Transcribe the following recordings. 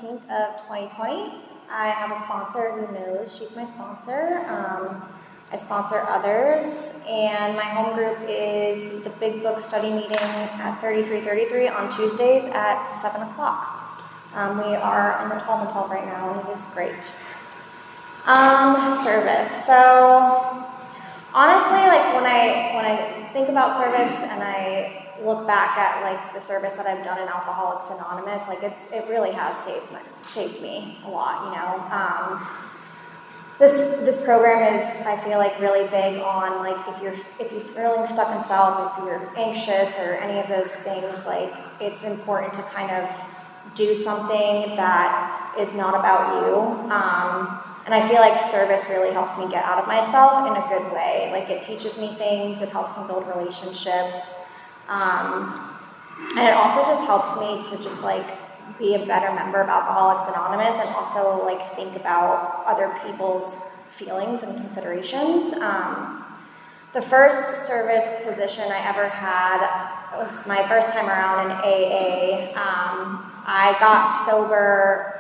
17th of 2020. I have a sponsor who knows she's my sponsor. I sponsor others, and my home group is the Big Book Study Meeting at 3333 on Tuesdays at 7 o'clock. We are on the 12 and 12 right now, and it is great. Service. So honestly, like when I think about service and I look back at like the service that I've done in Alcoholics Anonymous, like it really has saved me a lot, you know. This program is, I feel like, really big on like if you're feeling stuck in self, if you're anxious or any of those things, like it's important to kind of do something that is not about you. And I feel like service really helps me get out of myself in a good way. Like it teaches me things, it helps me build relationships, and it also just helps me to just like be a better member of Alcoholics Anonymous and also like think about other people's feelings and considerations. The first service position I ever had was my first time around in AA. I got sober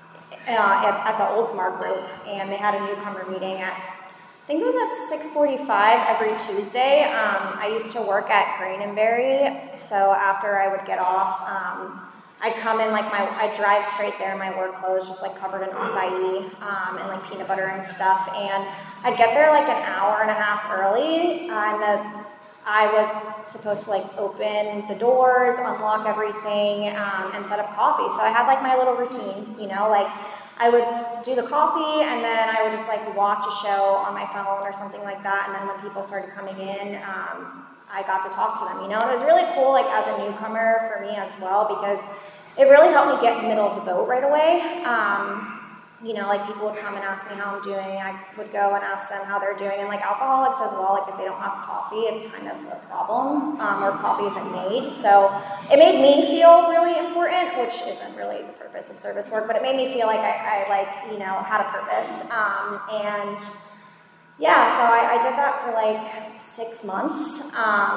at the Oldsmar group, and they had a newcomer meeting at, I think it was at 6:45 every Tuesday. I used to work at Grain and Berry, so after I would get off, I'd come in I'd drive straight there in my work clothes, just like covered in acai and like peanut butter and stuff, and I'd get there like an hour and a half early, and I was supposed to like open the doors, unlock everything, and set up coffee. So I had like my little routine, you know, like I would do the coffee and then I would just like watch a show on my phone or something like that. And then when people started coming in, I got to talk to them, you know. And it was really cool, like as a newcomer for me as well, because it really helped me get in the middle of the boat right away. You know, like people would come and ask me how I'm doing. I would go and ask them how they're doing. And like alcoholics as well, like if they don't have coffee, it's kind of a problem, or coffee isn't made. So it made me feel really important, which isn't really the purpose of service work, but it made me feel like I like, you know, had a purpose. And yeah, so I did that for like 6 months.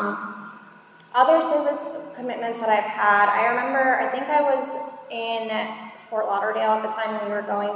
Other service commitments that I've had, I remember, I think I was in Fort Lauderdale at the time when we were going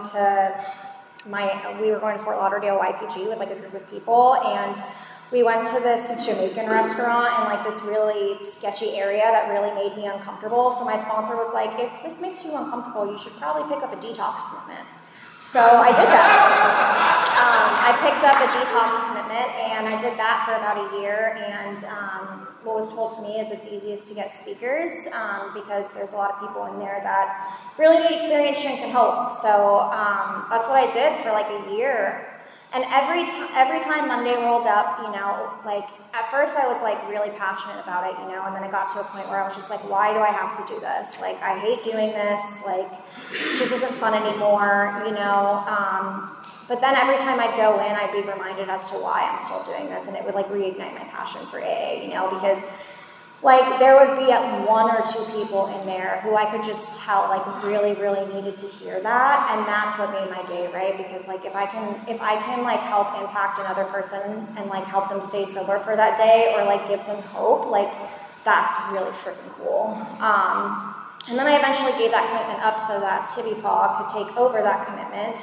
to Fort Lauderdale YPG with like a group of people, and we went to this Jamaican restaurant in like this really sketchy area that really made me uncomfortable. So my sponsor was like, if this makes you uncomfortable, you should probably pick up a detox commitment. So I did that. I picked up a detox commitment, and I did that for about a year, and what was told to me is it's easiest to get speakers because there's a lot of people in there that really need experience and can help. So that's what I did for like a year. And every time Monday rolled up, you know, like at first I was like really passionate about it, you know, and then it got to a point where I was just like, why do I have to do this? Like I hate doing this, like this isn't fun anymore, you know. But then every time I'd go in, I'd be reminded as to why I'm still doing this, and it would like reignite my passion for AA, you know, because like there would be one or two people in there who I could just tell like really, really needed to hear that, and that's what made my day, right? Because like if I can like help impact another person and like help them stay sober for that day or like give them hope, like that's really freaking cool. And then I eventually gave that commitment up so that Tibby Paw could take over that commitment.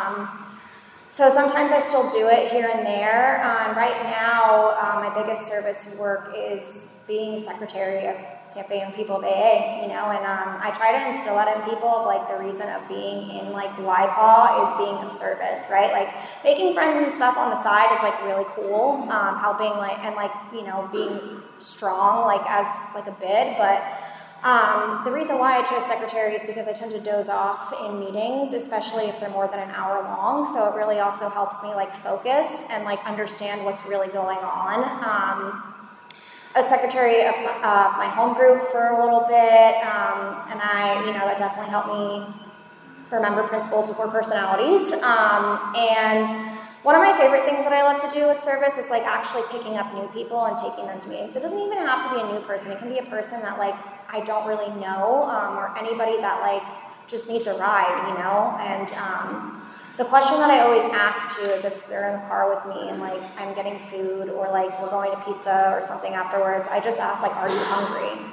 So sometimes I still do it here and there. Right now, my biggest service work is being secretary of Tampa Bay Young People of AA, you know, and I try to instill that in people of like the reason of being in like YPAW is being of service, right? Like making friends and stuff on the side is like really cool, helping like, and like, you know, being strong like as like a bid, but the reason why I chose secretary is because I tend to doze off in meetings, especially if they're more than an hour long. So it really also helps me like focus and like understand what's really going on. I was secretary of my home group for a little bit, and that definitely helped me remember principles before personalities. And one of my favorite things that I love to do with service is like actually picking up new people and taking them to meetings. It doesn't even have to be a new person. It can be a person that like I don't really know, or anybody that like just needs a ride, you know? And the question that I always ask too is if they're in the car with me and like I'm getting food or like we're going to pizza or something afterwards, I just ask like, are you hungry?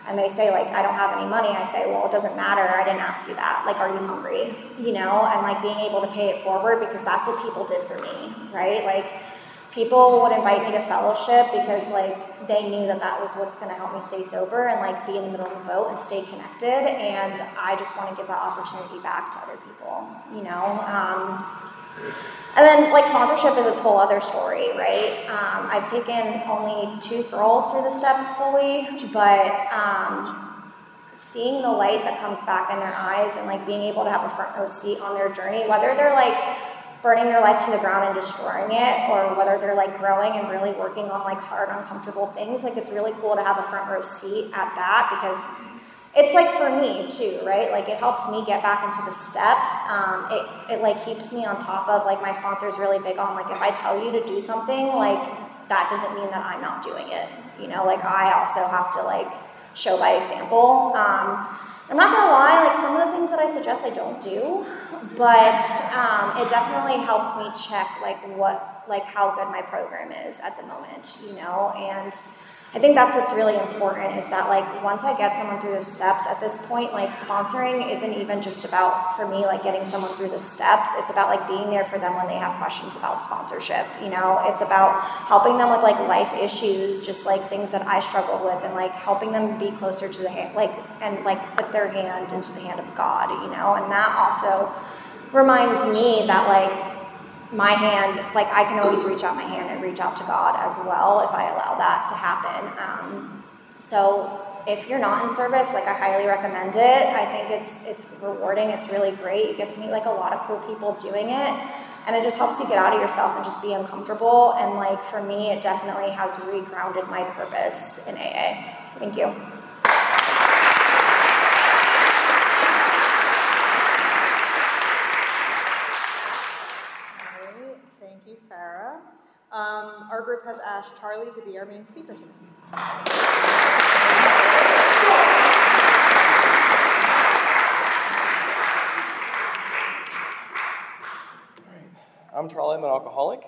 and they say like, I don't have any money, I say, well, it doesn't matter, I didn't ask you that. Like, are you hungry? You know, and like being able to pay it forward, because that's what people did for me, right? Like, people would invite me to fellowship because like they knew that that was what's going to help me stay sober and like be in the middle of the boat and stay connected. And I just want to give that opportunity back to other people, you know. And then like sponsorship is its whole other story, right? I've taken only 2 girls through the steps fully, but seeing the light that comes back in their eyes and like being able to have a front row seat on their journey, whether they're like burning their life to the ground and destroying it, or whether they're like growing and really working on like hard, uncomfortable things, like it's really cool to have a front row seat at that, because it's like for me too, right? Like it helps me get back into the steps. It like keeps me on top of, like my sponsor's really big on like, if I tell you to do something, like that doesn't mean that I'm not doing it. You know, like I also have to like show by example. I'm not gonna lie, like some of the things that I suggest I don't do, but it definitely helps me check like how good my program is at the moment, you know. And I think that's what's really important, is that like once I get someone through the steps, at this point, like sponsoring isn't even just about, for me, like getting someone through the steps. It's about like being there for them when they have questions about sponsorship, you know. It's about helping them with like life issues, just like things that I struggle with, and like helping them be closer to the hand, like, and like put their hand into the hand of God, you know. And that also reminds me that like my hand, like I can always reach out my hand and reach out to God as well if I allow that to happen. So if you're not in service, like I highly recommend it. I think it's rewarding. It's really great. You get to meet like a lot of cool people doing it, and it just helps you get out of yourself and just be uncomfortable. And like for me, it definitely has regrounded my purpose in AA. So thank you. Thank you, Farah. Our group has asked Charlie to be our main speaker today. I'm Charlie, I'm an alcoholic.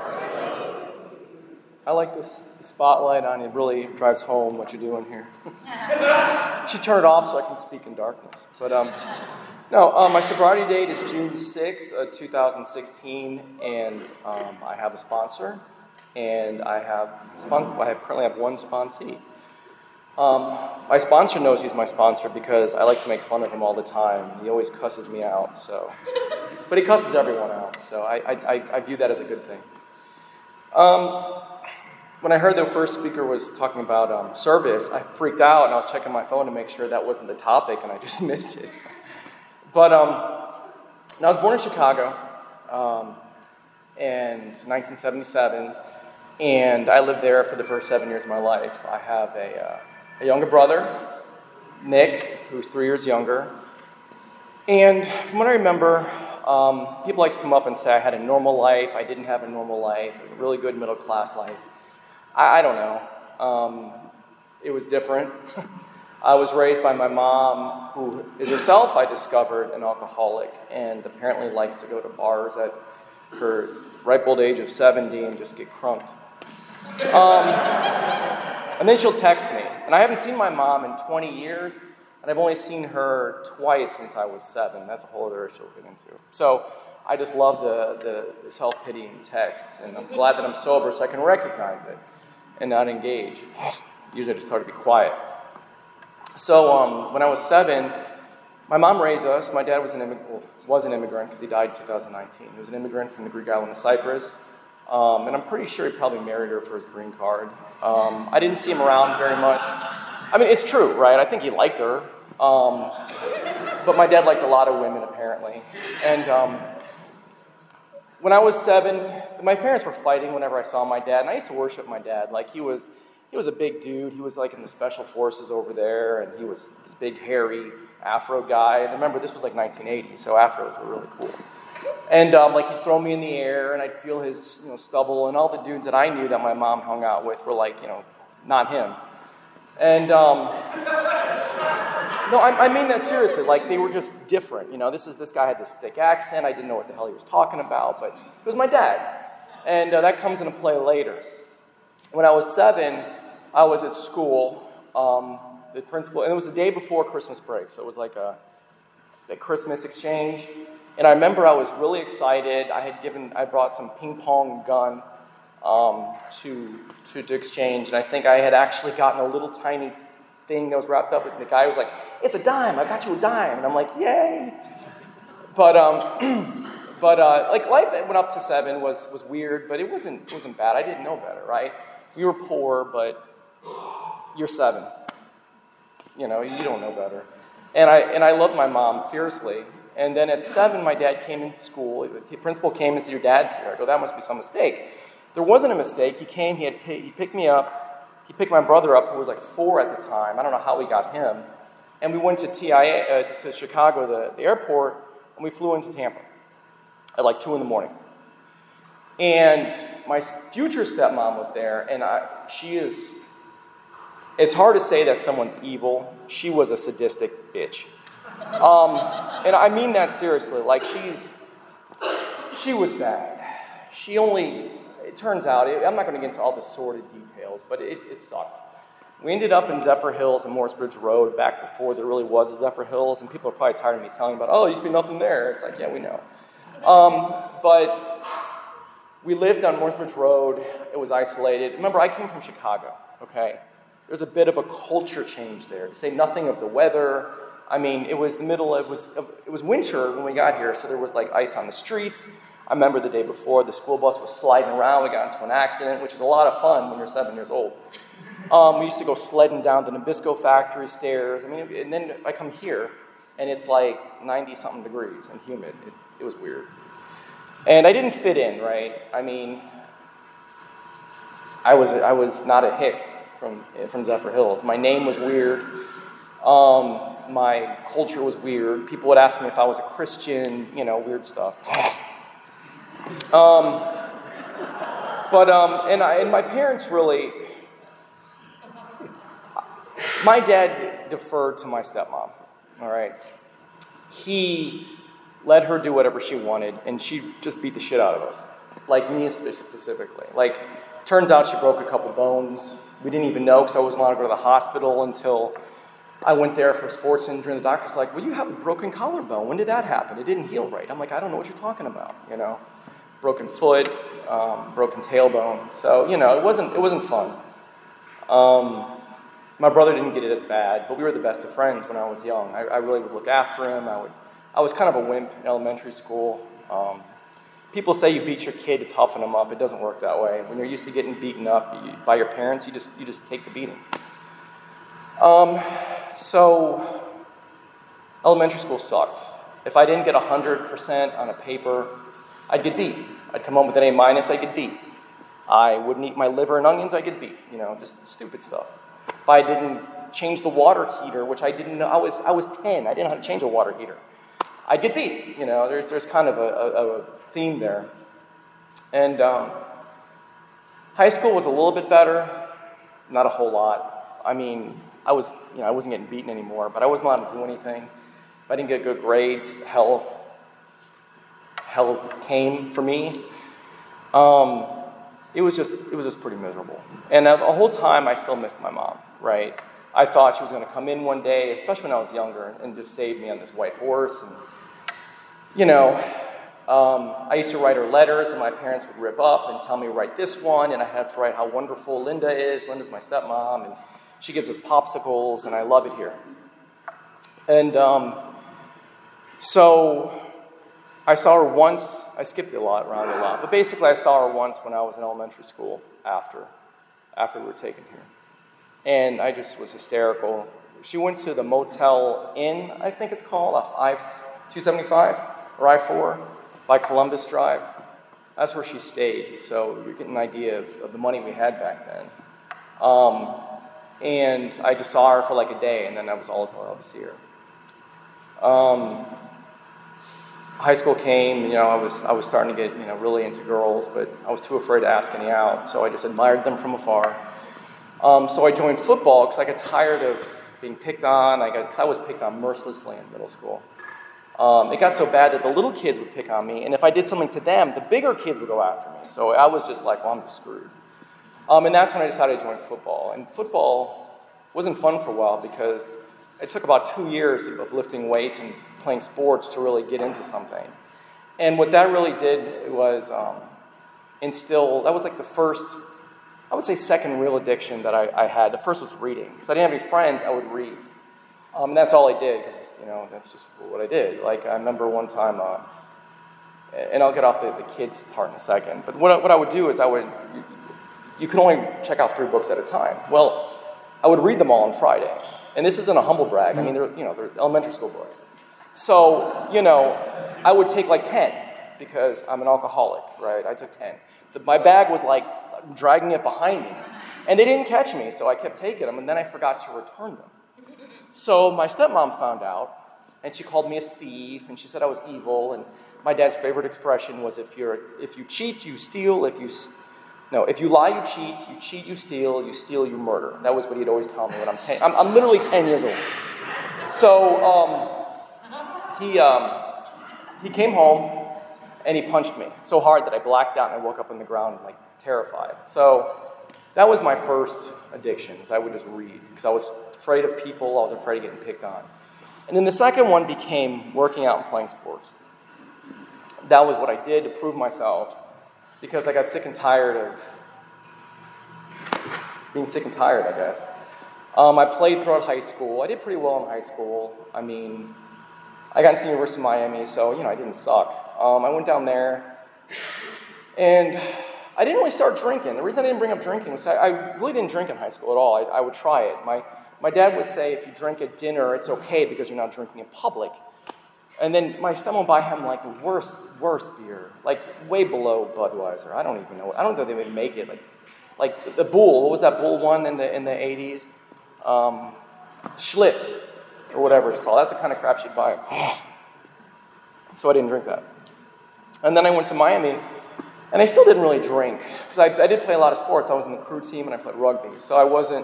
I like this spotlight on you. It really drives home what you're doing here. You should turn it off so I can speak in darkness. But no, my sobriety date is June 6th, 2016, and I have a sponsor, and I currently have one sponsee. My sponsor knows he's my sponsor because I like to make fun of him all the time. He always cusses me out, but he cusses everyone out, so I view that as a good thing. When I heard the first speaker was talking about service, I freaked out, and I was checking my phone to make sure that wasn't the topic, and I just missed it. But I was born in Chicago in 1977, and I lived there for the first 7 years of my life. I have a younger brother, Nick, who's 3 years younger. And from what I remember, people like to come up and say I had a normal life. I didn't have a normal life, a really good middle-class life. I don't know. It was different. I was raised by my mom, who is herself, I discovered, an alcoholic, and apparently likes to go to bars at her ripe old age of 70 and just get crunked. And then she'll text me. And I haven't seen my mom in 20 years, and I've only seen her twice since I was 7. That's a whole other issue we'll get into. So I just love the self-pitying texts, and I'm glad that I'm sober so I can recognize it and not engage. Usually I just start to be quiet. So when I was 7, my mom raised us. My dad was an immigrant because he died in 2019. He was an immigrant from the Greek island of Cyprus. And I'm pretty sure he probably married her for his green card. I didn't see him around very much. I mean, it's true, right? I think he liked her. But my dad liked a lot of women, apparently. And when I was 7, my parents were fighting whenever I saw my dad. And I used to worship my dad. Like, he was a big dude. He was like in the special forces over there. And he was this big, hairy Afro guy. And remember, this was like 1980, so Afros were really cool. And like he'd throw me in the air, and I'd feel his stubble, and all the dudes that I knew that my mom hung out with were like, not him. And no, I mean that seriously. Like, they were just different. This guy had this thick accent. I didn't know what the hell he was talking about, but it was my dad, and that comes into play later. When I was 7, I was at school, the principal, and it was the day before Christmas break, so it was like a Christmas exchange. And I remember I was really excited. I brought some ping pong gun to exchange, and I think I had actually gotten a little tiny thing that was wrapped up, and the guy was like, "It's a dime, I got you a dime," and I'm like, "Yay!" But like life went up to 7 was weird, but it wasn't bad. I didn't know better, right? We were poor, but you're 7. You don't know better. And I loved my mom fiercely. And then at 7, my dad came into school. The principal came and said, "Your dad's here." I go, "That must be some mistake." There wasn't a mistake. He came. He picked me up. He picked my brother up, who was like 4 at the time. I don't know how we got him. And we went to to Chicago, the airport, and we flew into Tampa at like 2 in the morning. And my future stepmom was there, and it's hard to say that someone's evil. She was a sadistic bitch. And I mean that seriously. Like, she was bad. It turns out, I'm not going to get into all the sordid details, but it sucked. We ended up in Zephyr Hills and Morris Bridge Road back before there really was a Zephyr Hills, and people are probably tired of me telling about, "Oh, there used to be nothing there." It's like, yeah, we know. But we lived on Morris Bridge Road. It was isolated. Remember, I came from Chicago, okay? There's a bit of a culture change there, to say nothing of the weather. I mean, it was winter when we got here, so there was like ice on the streets. I remember the day before, the school bus was sliding around. We got into an accident, which is a lot of fun when you're 7 years old. We used to go sledding down the Nabisco factory stairs. I mean, and then I come here, and it's like 90-something degrees and humid. It was weird. And I didn't fit in, right? I mean, I was not a hick from Zephyr Hills. My name was weird. My culture was weird. People would ask me if I was a Christian, weird stuff. And my parents really, my dad deferred to my stepmom, all right? He let her do whatever she wanted, and she just beat the shit out of us, like me specifically. Like, turns out she broke a couple bones. We didn't even know because I wasn't allowed to go to the hospital until I went there for sports injury, and the doctor's like, "Well, you have a broken collarbone. When did that happen? It didn't heal right." I'm like, "I don't know what you're talking about, Broken foot, broken tailbone." So, it wasn't fun. My brother didn't get it as bad, but we were the best of friends when I was young. I really would look after him. I was kind of a wimp in elementary school. People say you beat your kid to toughen them up. It doesn't work that way. When you're used to getting beaten up by your parents, you just take the beatings. So elementary school sucked. If I didn't get 100% on a paper, I'd get beat. I'd come home with an A-, I'd get beat. I wouldn't eat my liver and onions, I'd get beat. Just stupid stuff. If I didn't change the water heater, which I didn't know, I was 10, I didn't know how to change a water heater, I'd get beat. There's kind of a theme there. And high school was a little bit better, not a whole lot. I mean, I wasn't getting beaten anymore, but I wasn't allowed to do anything. If I didn't get good grades, hell came for me. It was just pretty miserable. And the whole time I still missed my mom, right? I thought she was going to come in one day, especially when I was younger, and just save me on this white horse. And, I used to write her letters, and my parents would rip up and tell me, "Write this one," and I had to write how wonderful Linda is. Linda's my stepmom, and she gives us popsicles, and I love it here. And so I saw her once. I skipped around a lot, but basically I saw her once when I was in elementary school after we were taken here. And I just was hysterical. She went to the Motel Inn, I think it's called, off I-275 or I-4 by Columbus Drive. That's where she stayed, so you're getting an idea of the money we had back then. And I just saw her for like a day, and then that was all I was allowed to see her. High school came, I was starting to get, really into girls, but I was too afraid to ask any out, so I just admired them from afar. So I joined football because I got tired of being picked on. I was picked on mercilessly in middle school. It got so bad that the little kids would pick on me, and if I did something to them, the bigger kids would go after me. So I was just like, well, I'm just screwed. And that's when I decided to join football. And football wasn't fun for a while because it took about 2 years of lifting weights and playing sports to really get into something. And what that really did was instill, that was like the first, I would say second real addiction that I had. The first was reading. Because I didn't have any friends, I would read. And that's all I did, because, that's just what I did. Like, I remember one time, and I'll get off the kids part in a second, but what I would do is you can only check out 3 books at a time. Well, I would read them all on Friday. And this isn't a humble brag. I mean, they're elementary school books. So, I would take like 10 because I'm an alcoholic, right? I took 10. My bag was like dragging it behind me. And they didn't catch me, so I kept taking them, and then I forgot to return them. So my stepmom found out, and she called me a thief, and she said I was evil, and my dad's favorite expression was if you cheat, you steal, if you lie, you cheat, you steal, you murder. That was what he'd always tell me when I'm 10. I'm literally 10 years old. So he came home and he punched me so hard that I blacked out and I woke up on the ground like terrified. So that was my first addiction, is I would just read because I was afraid of people, I was afraid of getting picked on. And then the second one became working out and playing sports. That was what I did to prove myself, because I got sick and tired of being sick and tired, I guess. I played throughout high school. I did pretty well in high school. I mean, I got into the University of Miami, so, I didn't suck. I went down there, and I didn't really start drinking. The reason I didn't bring up drinking was I really didn't drink in high school at all. I would try it. My dad would say if you drink at dinner, it's okay because you're not drinking in public. And then my stepmom would buy him like the worst beer, like way below Budweiser. I don't even know. I don't think they would make it. Like the Bull. What was that Bull one in the 80s? Schlitz or whatever it's called. That's the kind of crap she'd buy. So I didn't drink that. And then I went to Miami, and I still didn't really drink because I did play a lot of sports. I was in the crew team and I played rugby, so I wasn't.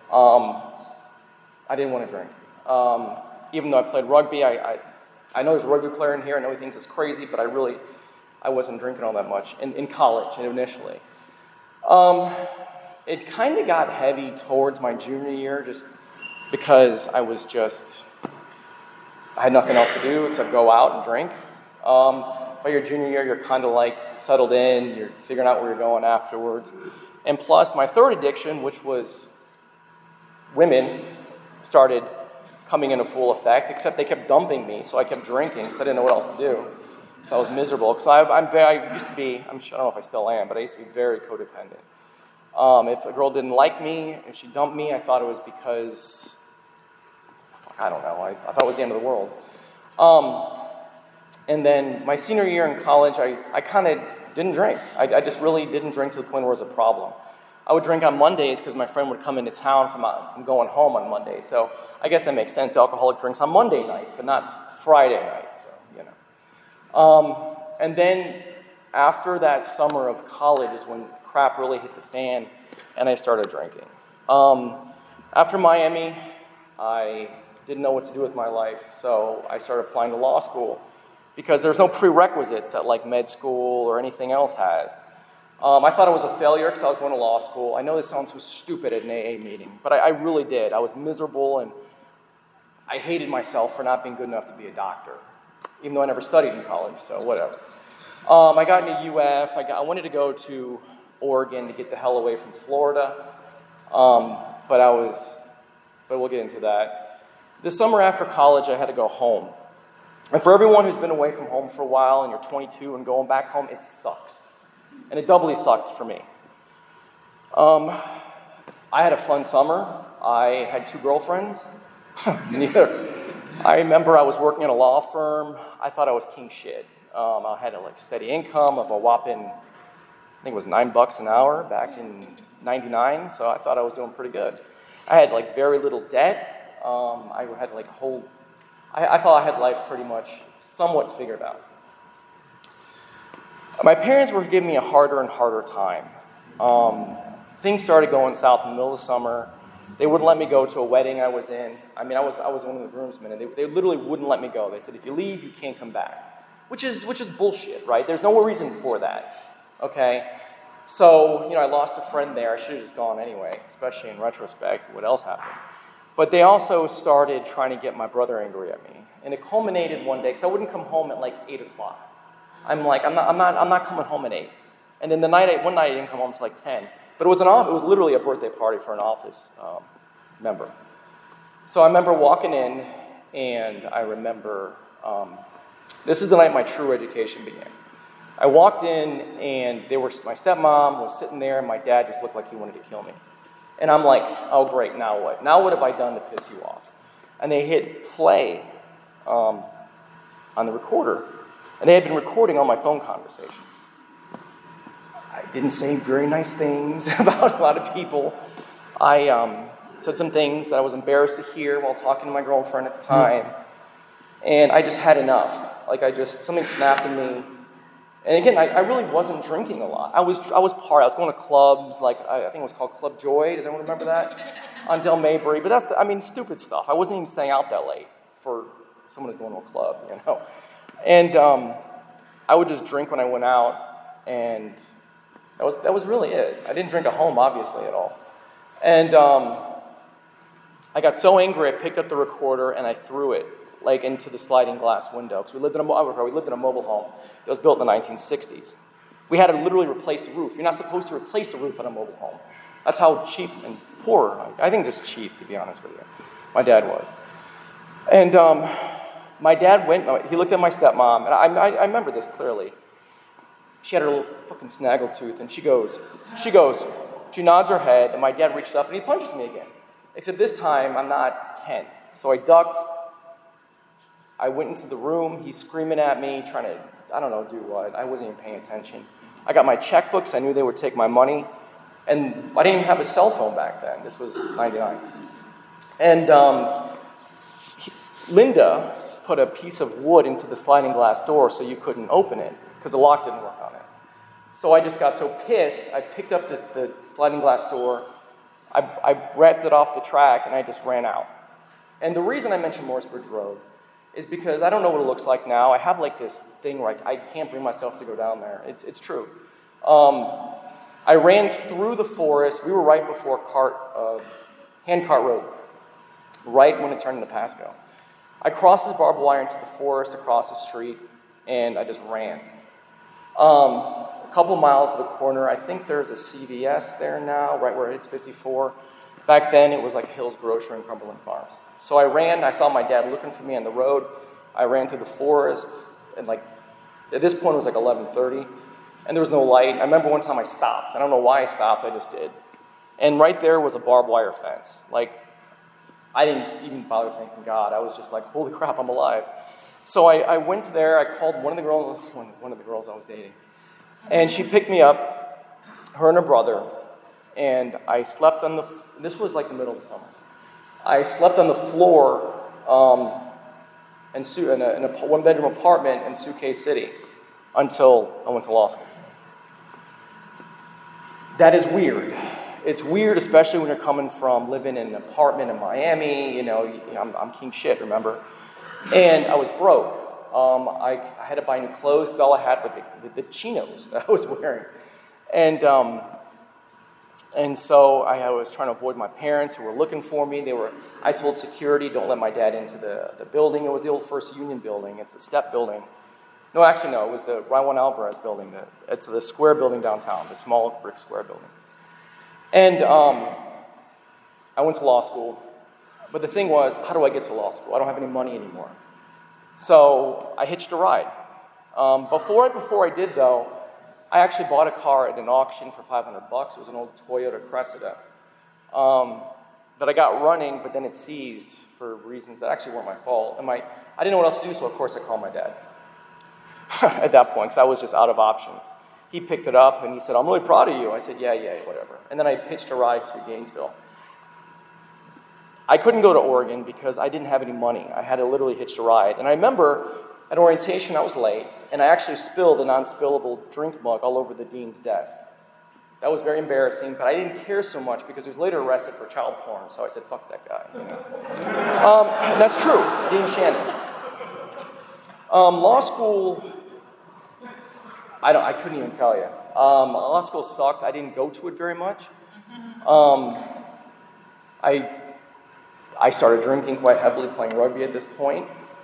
I didn't want to drink. Even though I played rugby, I know there's a rugby player in here. I know he thinks it's crazy, but I wasn't drinking all that much in college initially. It kind of got heavy towards my junior year just because I had nothing else to do except go out and drink. By your junior year, you're kind of like settled in, you're figuring out where you're going afterwards. And plus, my third addiction, which was women, started coming into full effect, except they kept dumping me, so I kept drinking because I didn't know what else to do. So I was miserable. Because I used to be, I don't know if I still am, but I used to be very codependent. If a girl didn't like me, if she dumped me, I thought it was because, I don't know, I thought it was the end of the world. And then my senior year in college, I kind of didn't drink. I just really didn't drink to the point where it was a problem. I would drink on Mondays because my friend would come into town from going home on Monday. So I guess that makes sense. The alcoholic drinks on Monday nights, but not Friday nights. So, and then after that summer of college is when crap really hit the fan, and I started drinking. After Miami, I didn't know what to do with my life, so I started applying to law school because there's no prerequisites that like med school or anything else has. I thought I was a failure because I was going to law school. I know this sounds so stupid at an AA meeting, but I really did. I was miserable, and I hated myself for not being good enough to be a doctor, even though I never studied in college, so whatever. I got into UF. I wanted to go to Oregon to get the hell away from Florida, but we'll get into that. The summer after college, I had to go home. And for everyone who's been away from home for a while and you're 22 and going back home, it sucks. And it doubly sucked for me. I had a fun summer. I had 2 girlfriends. Neither. I remember I was working at a law firm. I thought I was king shit. I had a steady income of a whopping, I think it was $9 an hour back in '99. So I thought I was doing pretty good. I had very little debt. I had I thought I had life pretty much somewhat figured out. My parents were giving me a harder and harder time. Things started going south in the middle of the summer. They wouldn't let me go to a wedding I was in. I was one of the groomsmen, and they literally wouldn't let me go. They said, if you leave, you can't come back, which is bullshit, right? There's no reason for that, okay? So, I lost a friend there. I should have just gone anyway, especially in retrospect. What else happened? But they also started trying to get my brother angry at me. And it culminated one day, because I wouldn't come home at like 8 o'clock. I'm not coming home at 8. And then one night I didn't come home until like 10. But it was literally a birthday party for an office member. So I remember walking in, and I remember, this is the night my true education began. I walked in, and my stepmom was sitting there, and my dad just looked like he wanted to kill me. And I'm like, oh great, now what? Now what have I done to piss you off? And they hit play on the recorder, and they had been recording all my phone conversations. I didn't say very nice things about a lot of people. I said some things that I was embarrassed to hear while talking to my girlfriend at the time. And I just had enough. Something snapped in me. And again, I really wasn't drinking a lot. I was going to clubs, I think it was called Club Joy. Does anyone remember that? On Del Mabry. But that's, stupid stuff. I wasn't even staying out that late for someone who's going to a club, And I would just drink when I went out, and that was really it. I didn't drink at home, obviously, at all. And I got so angry, I picked up the recorder and I threw it into the sliding glass window. Because we lived in a mobile home that was built in the 1960s. We had to literally replace the roof. You're not supposed to replace the roof on a mobile home. That's how cheap and poor. I think just cheap, to be honest with you. My dad was. And my dad he looked at my stepmom, and I remember this clearly. She had her little fucking snaggle tooth, and she nods her head, and my dad reaches up and he punches me again. Except this time, I'm not 10. So I ducked. I went into the room. He's screaming at me, trying to, do what. I wasn't even paying attention. I got my checkbooks. I knew they would take my money. And I didn't even have a cell phone back then. This was 99. And Linda put a piece of wood into the sliding glass door so you couldn't open it, because the lock didn't work on it. So I just got so pissed, I picked up the sliding glass door, I wrapped it off the track, and I just ran out. And the reason I mentioned Morrisbridge Road is because I don't know what it looks like now. I have this thing where I can't bring myself to go down there. It's true. I ran through the forest. We were right before Handcart Road, right when it turned into Pasco. I crossed this barbed wire into the forest across the street, and I just ran. A couple miles to the corner, I think there's a CVS there now, right where it hits 54. Back then, it was Hill's Grocery and Cumberland Farms. So I ran. I saw my dad looking for me on the road. I ran through the forest, and at this point, it was 11:30, and there was no light. I remember one time I stopped. I don't know why I stopped. I just did. And right there was a barbed wire fence. I didn't even bother thanking God. I was just holy crap, I'm alive. So I went there. I called one of the girls I was dating. And she picked me up, her and her brother, and I slept this was the middle of the summer. I slept on the floor in a one-bedroom apartment in Suitcase City until I went to law school. That is weird. It's weird, especially when you're coming from living in an apartment in Miami. I'm king shit, remember? And I was broke. I had to buy new clothes because all I had were the chinos that I was wearing. And so I was trying to avoid my parents who were looking for me. I told security, don't let my dad into the building. It was the old First Union building. It's a step building. No, actually, no. It was the Rawan Alvarez building. It's the square building downtown, the small brick square building. And I went to law school. But the thing was, how do I get to law school? I don't have any money anymore. So I hitched a ride. Before I did, though, I actually bought a car at an auction for $500. It was an old Toyota Cressida. That I got running, but then it seized for reasons that actually weren't my fault. And I didn't know what else to do, so of course I called my dad at that point, because I was just out of options. He picked it up, and he said, I'm really proud of you. I said, yeah, whatever. And then I hitched a ride to Gainesville. I couldn't go to Oregon because I didn't have any money. I had to literally hitch a ride. And I remember at orientation, I was late, and I actually spilled a non-spillable drink mug all over the dean's desk. That was very embarrassing, but I didn't care so much because he was later arrested for child porn, so I said, fuck that guy. And that's true, Dean Shannon. Law school, I couldn't even tell you. Law school sucked. I didn't go to it very much. I started drinking quite heavily, playing rugby at this point.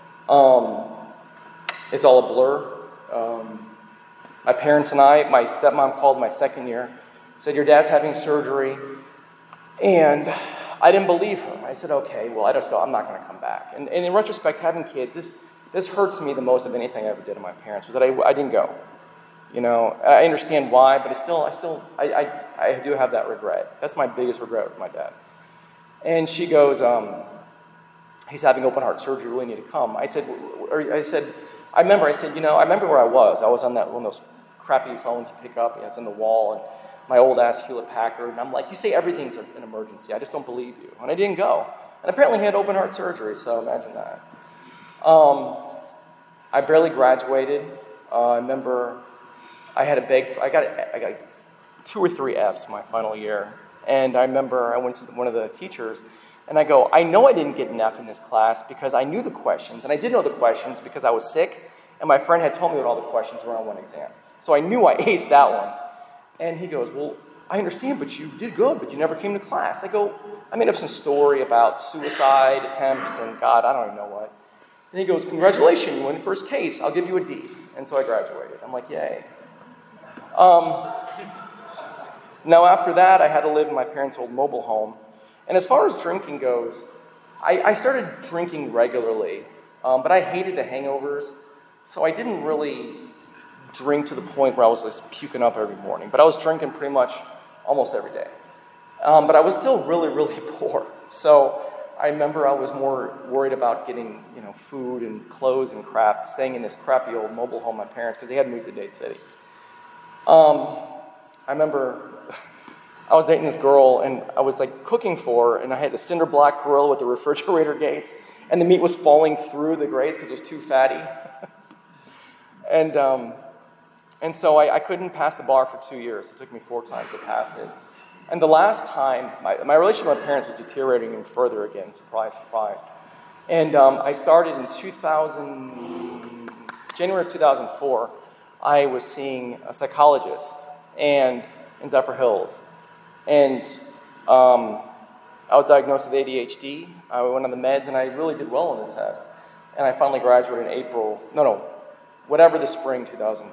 It's all a blur. My parents and my stepmom called my second year, said, your dad's having surgery, and I didn't believe her. I said, okay, well, I'm not going to come back. And in retrospect, having kids, this hurts me the most of anything I ever did to my parents, was that I didn't go. You know, I understand why, but I do have that regret. That's my biggest regret with my dad. And she goes, he's having open heart surgery, we really need to come. I said, I remember where I was. I was on that one of those crappy phones you pick up, it's in the wall, and my old ass Hewlett Packard, and I'm like, you say everything's an emergency, I just don't believe you. And I didn't go. And apparently he had open heart surgery, so imagine that. I barely graduated. I remember I got 2 or 3 Fs my final year. And I remember I went to one of the teachers, and I go, I know I didn't get an F in this class because I knew the questions, and I did know the questions because I was sick, and my friend had told me what all the questions were on one exam. So I knew I aced that one. And he goes, well, I understand, but you did good, but you never came to class. I made up some story about suicide attempts and God, I don't even know what. And he goes, congratulations, you won the first case. I'll give you a D. And so I graduated. I'm like, yay. Now after that, I had to live in my parents' old mobile home. And as far as drinking goes, I started drinking regularly, but I hated the hangovers, so I didn't really drink to the point where I was just puking up every morning. But I was drinking pretty much almost every day. But I was still really, really poor. So I remember I was more worried about getting, food and clothes and crap, staying in this crappy old mobile home my parents, because they had moved to Dade City. I remember I was dating this girl, and I was cooking for her, and I had the cinder block grill with the refrigerator gates, and the meat was falling through the grates because it was too fatty. And so I couldn't pass the bar for 2 years. It took me 4 times to pass it. And the last time, my relationship with my parents was deteriorating even further again. Surprise, surprise. And I started in January of 2004. I was seeing a psychologist in Zephyr Hills. And I was diagnosed with ADHD. I went on the meds, and I really did well on the test. And I finally graduated in whatever the spring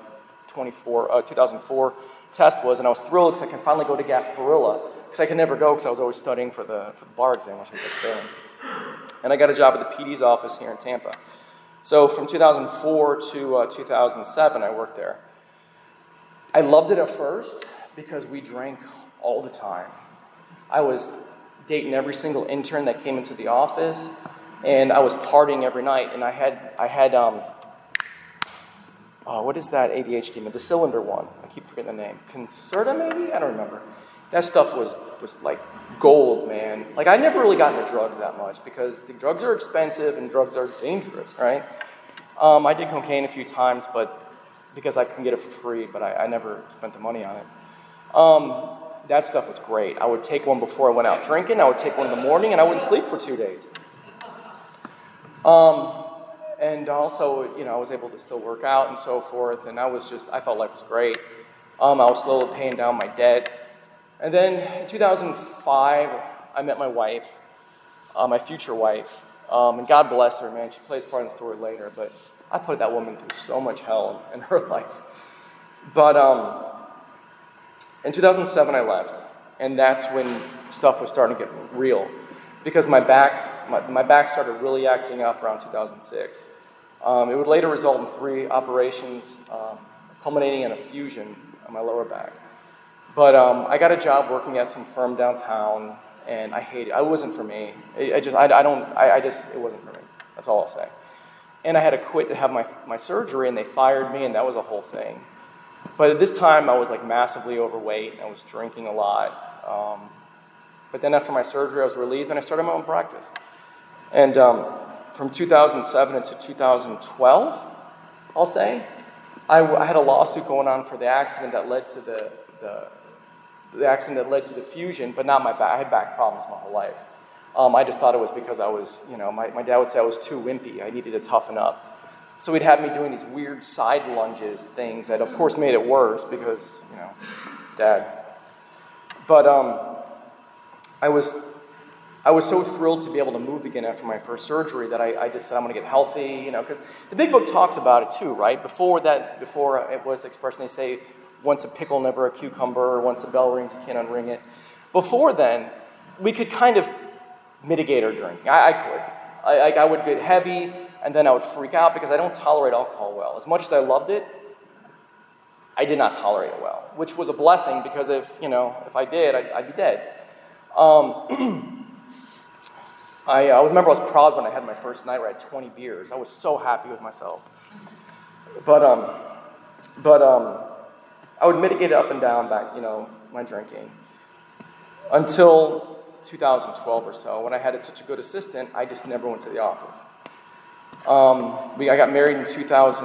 2004 test was, and I was thrilled because I could finally go to Gasparilla, because I could never go because I was always studying for the bar exam, which was failing. And I got a job at the PD's office here in Tampa. So from 2004 to 2007, I worked there. I loved it at first because we drank all the time. I was dating every single intern that came into the office, and I was partying every night. And I had what is that ADHD? The cylinder one. I keep forgetting the name. Concerta, maybe? I don't remember. That stuff was like gold, man. I never really got into drugs that much because the drugs are expensive and drugs are dangerous, right? I did cocaine a few times, but because I can get it for free, but I never spent the money on it. That stuff was great. I would take one before I went out drinking. I would take one in the morning, and I wouldn't sleep for 2 days. And also, I was able to still work out and so forth, and I felt life was great. I was slowly paying down my debt. And then in 2005, I met my wife, my future wife, and God bless her, man. She plays part of the story later, but I put that woman through so much hell in her life. But in 2007, I left, and that's when stuff was starting to get real, because my back started really acting up around 2006. It would later result in 3 operations, culminating in a fusion on my lower back. But I got a job working at some firm downtown, and I hated it. It wasn't for me. It wasn't for me. That's all I'll say. And I had to quit to have my surgery, and they fired me, and that was a whole thing. But at this time, I was massively overweight, and I was drinking a lot. But then after my surgery, I was relieved, and I started my own practice. And from 2007 to 2012, I'll say, I had a lawsuit going on for the accident that led to the accident that led to the fusion, but not my back. I had back problems my whole life. I just thought it was because I was, my dad would say I was too wimpy. I needed to toughen up. So he'd have me doing these weird side lunges things that, of course, made it worse because, Dad. But I was I was so thrilled to be able to move again after my first surgery that I just said I'm going to get healthy, because the big book talks about it too, right? Before it was the expression they say, once a pickle, never a cucumber, or once the bell rings, you can't unring it. Before then, we could kind of mitigate our drinking. I could. I would get heavy, and then I would freak out because I don't tolerate alcohol well. As much as I loved it, I did not tolerate it well, which was a blessing because if I did, I'd be dead. I remember I was proud when I had my first night where I had 20 beers. I was so happy with myself. But I would mitigate it up and down back, my drinking. Until 2012 or so, when I had such a good assistant, I just never went to the office. I got married in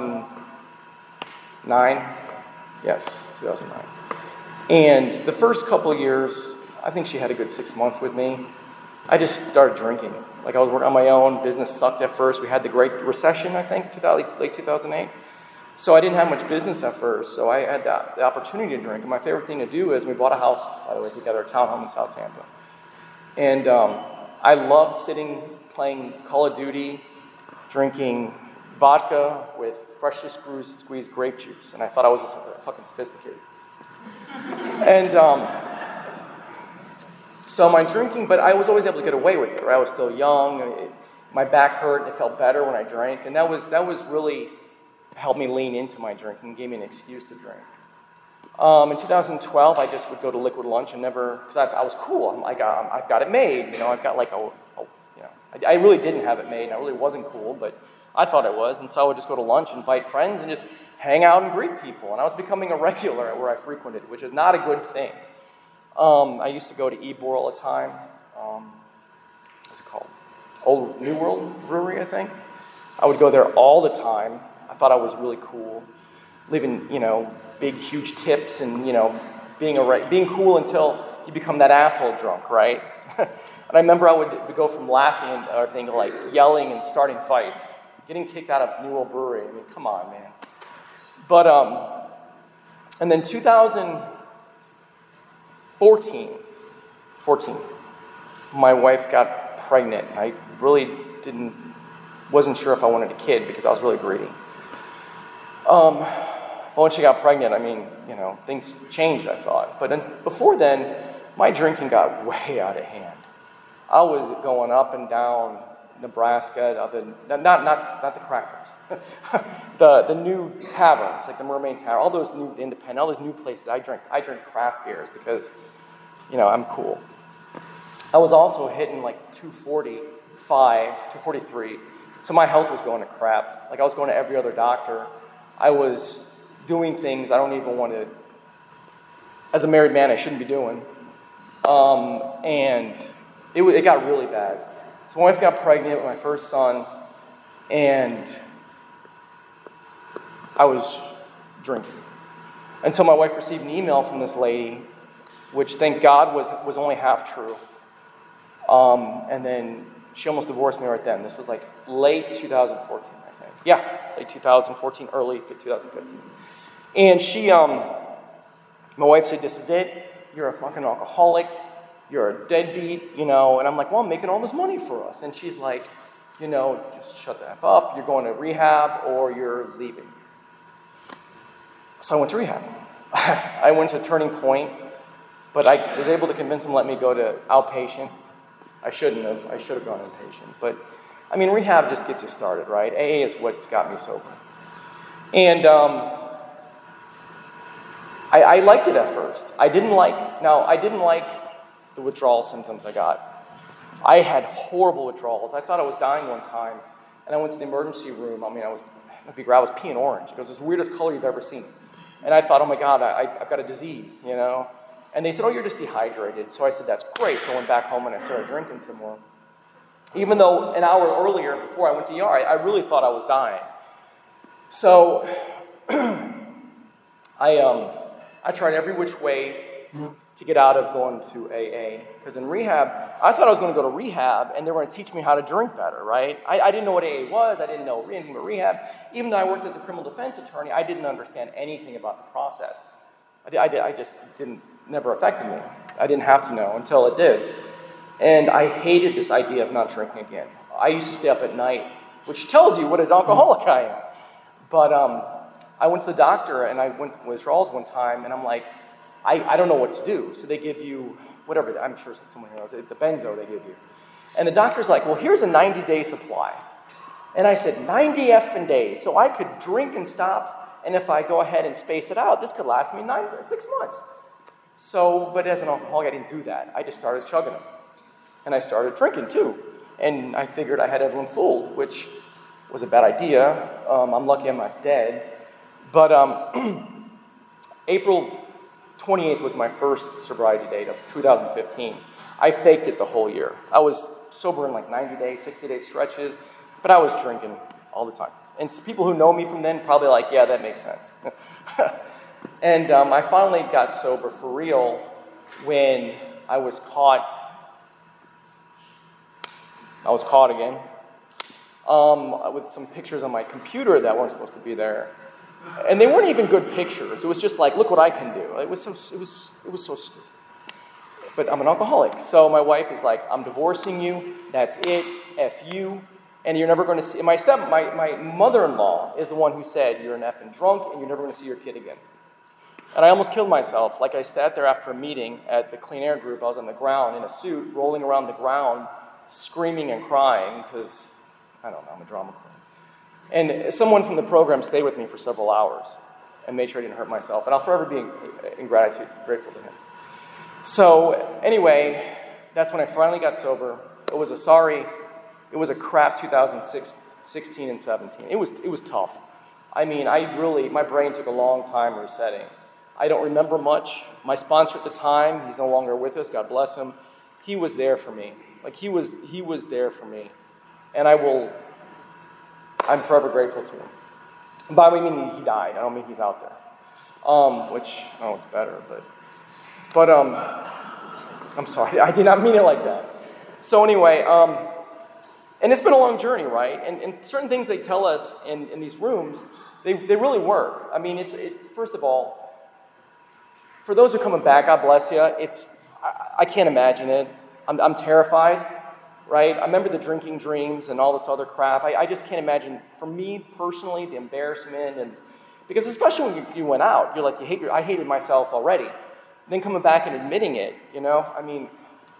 2009. Yes, 2009. And the first couple of years, I think she had a good 6 months with me. I just started drinking. Like I was working on my own. Business sucked at first. We had the Great Recession, I think, late 2008. So I didn't have much business at first. So I had the opportunity to drink. And my favorite thing to do is we bought a house, by the way, together, a townhome in South Tampa. And I loved sitting, playing Call of Duty, drinking vodka with freshly squeezed grape juice. And I thought I was fucking sophisticated. And so my drinking, but I was always able to get away with it, right? I was still young. My back hurt, and it felt better when I drank. And that was really helped me lean into my drinking, gave me an excuse to drink. In 2012, I just would go to Liquid Lunch and never, because I was cool. I've got it made, I've got like I really didn't have it made, and I really wasn't cool, but I thought it was. And so I would just go to lunch, invite friends, and just hang out and greet people. And I was becoming a regular at where I frequented, which is not a good thing. I used to go to Ybor all the time. What's it called? Old New World Brewery, I think. I would go there all the time. I thought I was really cool. Living, big, huge tips and, being cool until you become that asshole drunk, right? And I remember I would go from laughing or thing to like yelling and starting fights. Getting kicked out of New World Brewery. I mean, come on, man. But, and then 2014, my wife got pregnant. I really wasn't sure if I wanted a kid because I was really greedy. But when she got pregnant, I mean, things changed, I thought. But before then, my drinking got way out of hand. I was going up and down Nebraska, not the crackers, the new taverns, like the Mermaid Tavern, all those new independent, all those new places. I drink craft beers because, I'm cool. I was also hitting like 245, 243, so my health was going to crap. Like I was going to every other doctor. I was doing things I don't even want to, as a married man, I shouldn't be doing. And it got really bad. So my wife got pregnant with my first son, and I was drinking. Until my wife received an email from this lady, which thank God was only half true. And then she almost divorced me right then. This was like late 2014, I think. Yeah, late 2014, early 2015. And my wife said, "This is it. You're a fucking alcoholic. You're a deadbeat, And I'm like, well, I'm making all this money for us. And she's like, just shut the F up. You're going to rehab or you're leaving. So I went to rehab. I went to Turning Point, but I was able to convince them to let me go to outpatient. I shouldn't have. I should have gone inpatient. But, rehab just gets you started, right? AA is what's got me sober. And I liked it at first. I didn't like the withdrawal symptoms I got. I had horrible withdrawals. I thought I was dying one time, and I went to the emergency room. I was peeing orange. It was the weirdest color you've ever seen. And I thought, oh my God, I've got a disease, And they said, oh, you're just dehydrated. So I said, that's great. So I went back home and I started drinking some more. Even though an hour earlier, before I went to the ER, I really thought I was dying. So I tried every which way to get out of going to AA. Because in rehab, I thought I was going to go to rehab and they were going to teach me how to drink better, right? I didn't know what AA was. I didn't know anything about rehab. Even though I worked as a criminal defense attorney, I didn't understand anything about the process. I just never affected me. I didn't have to know until it did. And I hated this idea of not drinking again. I used to stay up at night, which tells you what an alcoholic I am. But I went to the doctor, and I went to withdrawals one time, and I'm like, I don't know what to do. So they give you whatever, I'm sure someone here knows it, the benzo they give you. And the doctor's like, well, here's a 90-day supply. And I said, 90 effing days. So I could drink and stop, and if I go ahead and space it out, this could last me 6 months. So, but as an alcoholic, I didn't do that. I just started chugging them. And I started drinking too. And I figured I had everyone fooled, which was a bad idea. I'm lucky I'm not dead. But April 28th was my first sobriety date of 2015. I faked it the whole year. I was sober in like 90 days, 60-day stretches, but I was drinking all the time. And people who know me from then probably like, yeah, that makes sense. And I finally got sober for real when I was caught again with some pictures on my computer that weren't supposed to be there. And they weren't even good pictures. It was just like, look what I can do. It was so stupid. But I'm an alcoholic. So my wife is like, I'm divorcing you. That's it. F you. And you're never going to see... My mother-in-law is the one who said, you're an effing drunk and you're never going to see your kid again. And I almost killed myself. Like I sat there after a meeting at the Clean Air Group. I was on the ground in a suit, rolling around the ground, screaming and crying because, I don't know, I'm a drama queen. And someone from the program stayed with me for several hours and made sure I didn't hurt myself. And I'll forever be in gratitude, grateful to him. So anyway, that's when I finally got sober. It was a crap 2016 and 17. It was tough. I mean, my brain took a long time resetting. I don't remember much. My sponsor at the time, he's no longer with us, God bless him, he was there for me. Like he was there for me. And I'm forever grateful to him. By the way, I mean he died. I don't mean he's out there. Which, it's better, but I'm sorry. I did not mean it like that. So anyway, and it's been a long journey, right? And certain things they tell us in these rooms, they really work. I mean, first of all, for those who are coming back, God bless you. I can't imagine it. I'm terrified, right? I remember the drinking dreams and all this other crap. I just can't imagine, for me personally, the embarrassment. And because especially when you went out, you're like, I hated myself already. Then coming back and admitting it, I mean,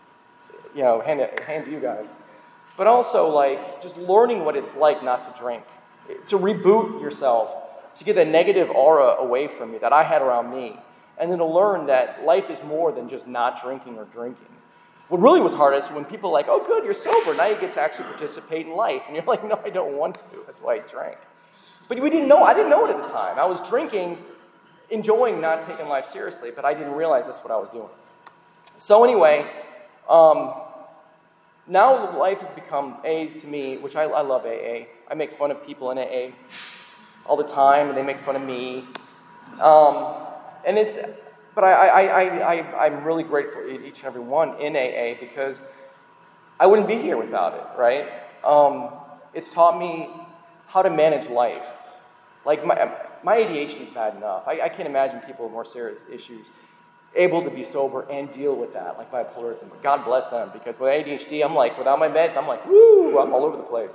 hand to you guys. But also, like, just learning what it's like not to drink. To reboot yourself, to get that negative aura away from you that I had around me. And then to learn that life is more than just not drinking or drinking. What really was hard is when people are like, oh, good, you're sober. Now you get to actually participate in life. And you're like, no, I don't want to. That's why I drank. But we didn't know. I didn't know it at the time. I was drinking, enjoying not taking life seriously, but I didn't realize that's what I was doing. So anyway, now life has become A's to me, which I love AA. I make fun of people in AA all the time, and they make fun of me. But I'm really grateful to each and every one in AA because I wouldn't be here without it, right? It's taught me how to manage life. Like my ADHD is bad enough. I can't imagine people with more serious issues able to be sober and deal with that, like bipolarism. God bless them, because with ADHD, I'm like, without my meds, I'm like, woo, I'm all over the place.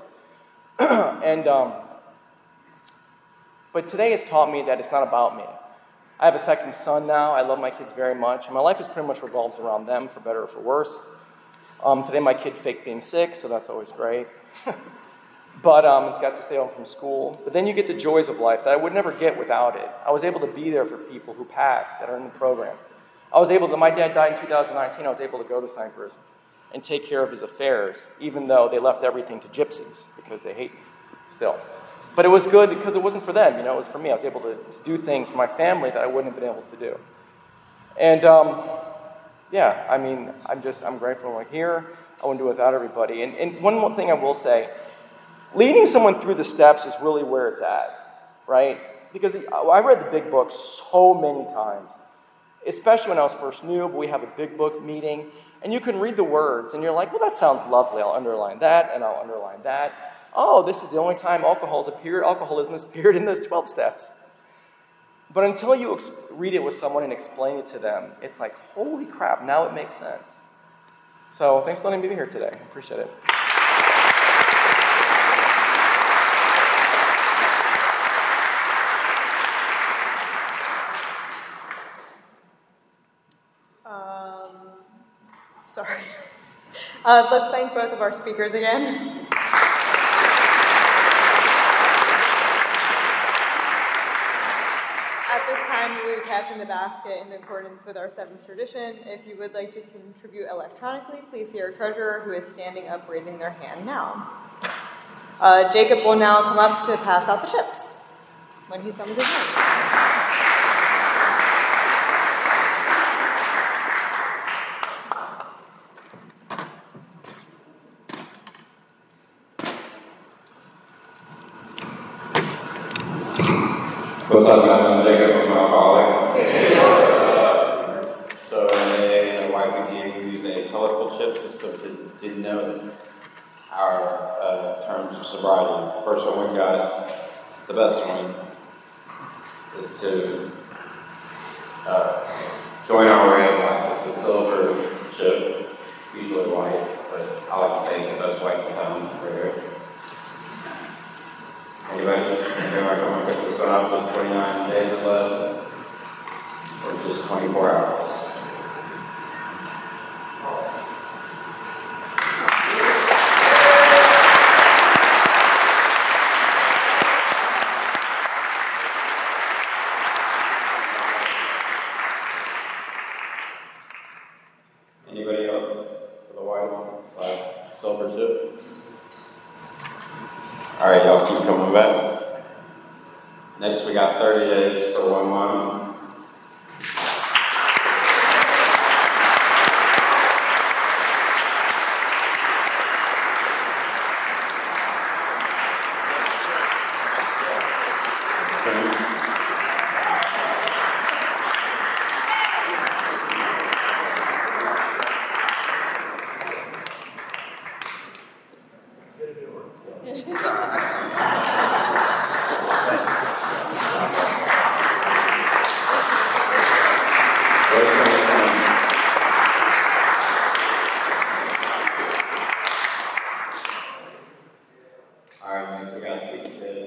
But today it's taught me that it's not about me. I have a second son now. I love my kids very much. And my life is pretty much revolves around them, for better or for worse. Today my kid faked being sick, so that's always great. But it's got to stay home from school. But then you get the joys of life that I would never get without it. I was able to be there for people who passed that are in the program. My dad died in 2019. I was able to go to Cyprus and take care of his affairs, even though they left everything to gypsies because they hate me still. But it was good because it wasn't for them, it was for me. I was able to do things for my family that I wouldn't have been able to do. And I'm grateful I'm here. I wouldn't do it without everybody. And one more thing I will say, leading someone through the steps is really where it's at, right? Because I read the big book so many times, especially when I was first new, but we have a big book meeting, and you can read the words, and you're like, well, that sounds lovely. I'll underline that, and I'll underline that. Oh, this is the only time alcoholism has appeared in those 12 steps. But until you read it with someone and explain it to them, it's like, holy crap, now it makes sense. So thanks for letting me be here today. Appreciate it. Sorry. Let's thank both of our speakers again. At this time, we will be passing the basket in accordance with our 7th tradition. If you would like to contribute electronically, please see our treasurer, who is standing up raising their hand now. Jacob will now come up to pass out the chips when he's done with his hand. What's up, guys? I'm Jacob. I'm an alcoholic. So in the YPG, we use a colorful chip system to denote our terms of sobriety. First one we got, the best one, is to join our way of life. It's the silver chip, usually white, but I like to say the best white in town right here. Anybody? Anybody want to pick this one up? Just 29 days or less, or just 24 hours? Anybody else for the white / silver chip? All right, y'all keep coming back. Next, we got 30 days for 1 month. Alright, next we got 6 days.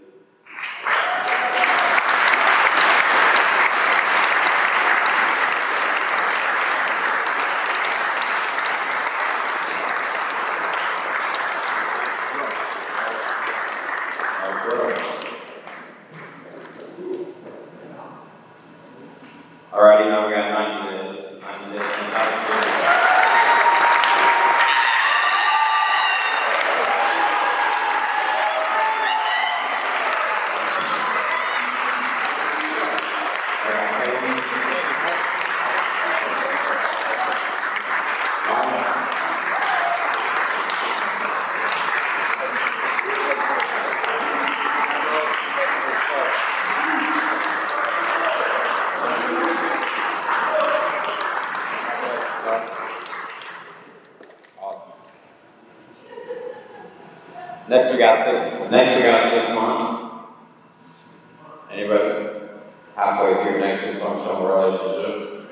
Alrighty, now we got 90 days. 90 days. Next we got 6 months. Anybody halfway through next dysfunctional relationship?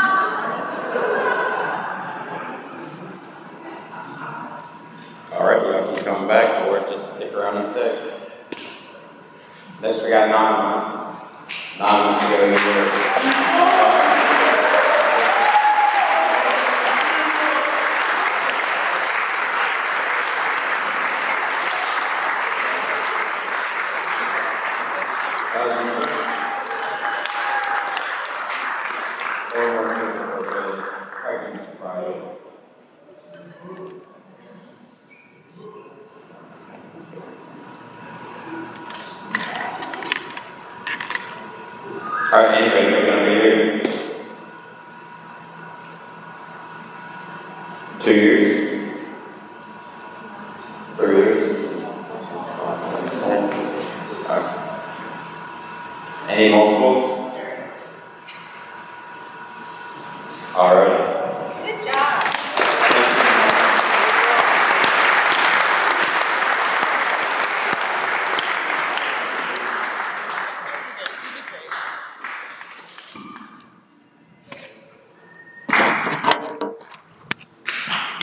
Alright, y'all keep coming back, or just stick around and stay. Next we got 9 months. 9 months ago, you were. Alright, anybody, we're gonna be here. 2 years? 3 years? Alright. Any multiples? Alright.